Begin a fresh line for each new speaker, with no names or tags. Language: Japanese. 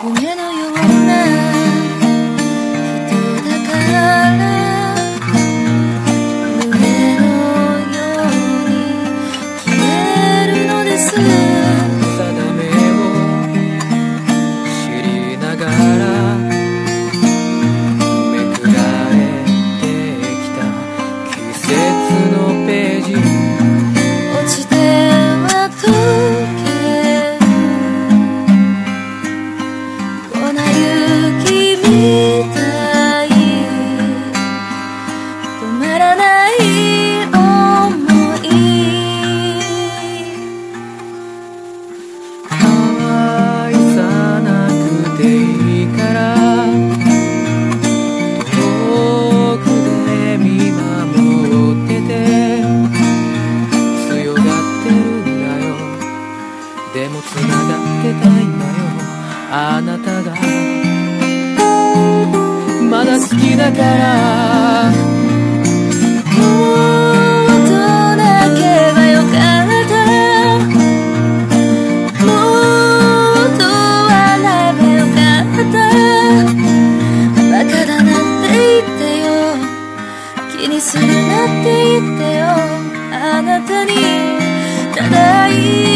夢のような人だから夢のように消えるのです。
定めを知りながらめくられてきた季節のページ、
落ちては溶ける粉雪みたい、止まらない想い。
愛さなくていいから遠くで見守ってて、強がってるんだよ、でも繋がってたいんだよ、あなたがまだ好きだから。
もっと泣けばよかった、もっと笑えばよかった、バカだなんて言ってよ、気にするなって言ってよ、あなたにただ言い